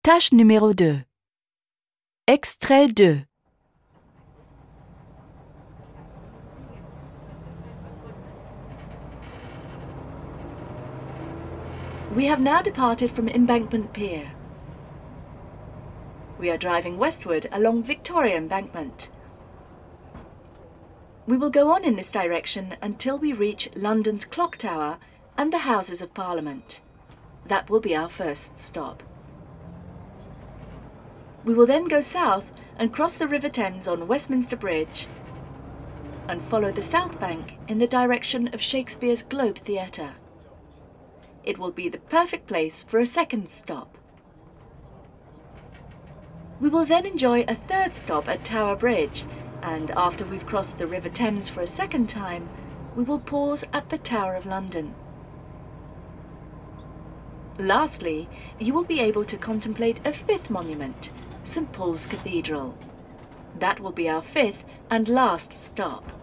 Tâche numéro 2. Extrait 2. We have now departed from Embankment Pier. We are driving westward along Victoria Embankment. We will go on in this direction until we reach London's Clock Tower and the Houses of Parliament. That will be our first stop. We will then go south and cross the River Thames on Westminster Bridge and follow the South Bank in the direction of Shakespeare's Globe Theatre. It will be the perfect place for a second stop. We will then enjoy a third stop at Tower Bridge, and after we've crossed the River Thames for a second time, we will pause at the Tower of London. Lastly, you will be able to contemplate a fifth monument, St Paul's Cathedral. That will be our fifth and last stop.